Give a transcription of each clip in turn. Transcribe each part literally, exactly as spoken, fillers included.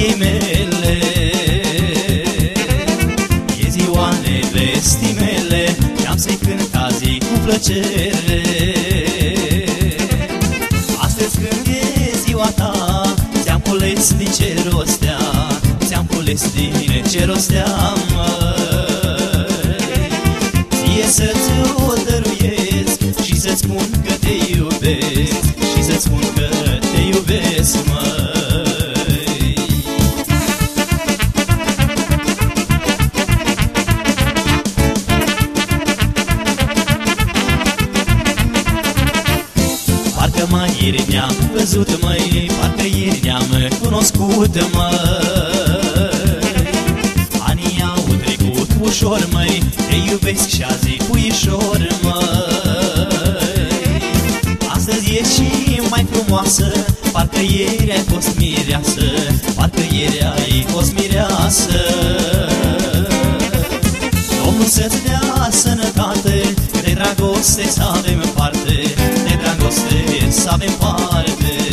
fetiei mele. E ziua nevestii mele și am să-i cânt azi cu plăcere. Astăzi când e ziua ta, ți-am cules din ce rostea, ți-am cules din ce rostea, măi. Ție să-ți o dăruiesc și să-ți spun că te iubesc, și să-ți spun că te iubesc, măi. Parcă mai ieri ne-am văzut, măi, parcă ieri ne-am cunoscut, măi. Anii au trecut ușor, măi, te iubesc și azi puișor, măi. Astăzi e și mai frumoasă, parcă ieri ai fost mireasă, parcă ieri ai fost mireasă. Domnul să-ți dea sănătate, de dragoste să avem parte, de dragoste să avem parte.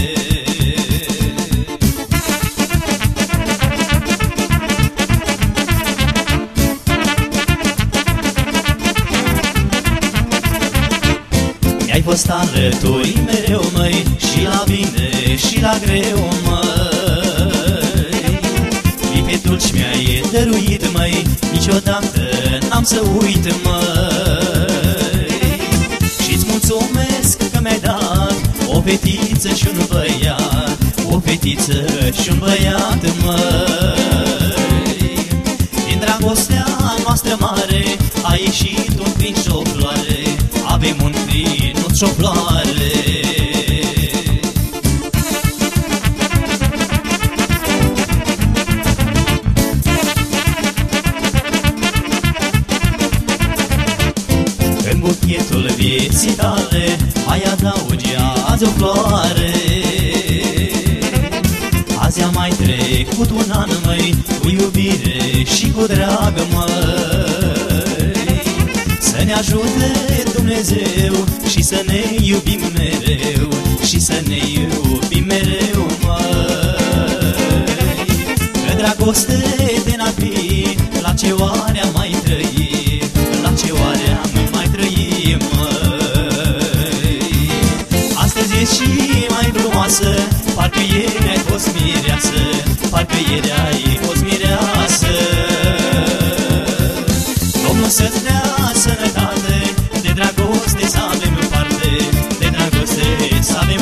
Mi-ai fost alături mereu, măi, și la bine și la greu, măi. Clipe dulci mi-ai dăruit, măi, niciodată n-am să uit, măi. Și-ți mulțumesc că mi-ai dat o fetiță și un băiat, o fetiță și un băiat, măi. Din dragostea noastră mare a ieșit un prin și o floare, avem un prin, nu-ți o floare. În buchetul vieții tale mai adaugi azi o floare. Azi am mai trecut un an, măi, cu iubire și cu drag, măi. Să ne ajute Dumnezeu și să ne iubim mereu, și să ne iubim mereu, măi. Că dragoste de n-ar fi, la ce oare am mai trăit, la ce oare am mai trăit, măi. Astăzi e și mai frumoasă, parcă ieri ai fost mireasă, parcă ieri ai fost mireasă. Domnul să-ți dea sănătate, de dragoste să avem parte, de dragoste să avem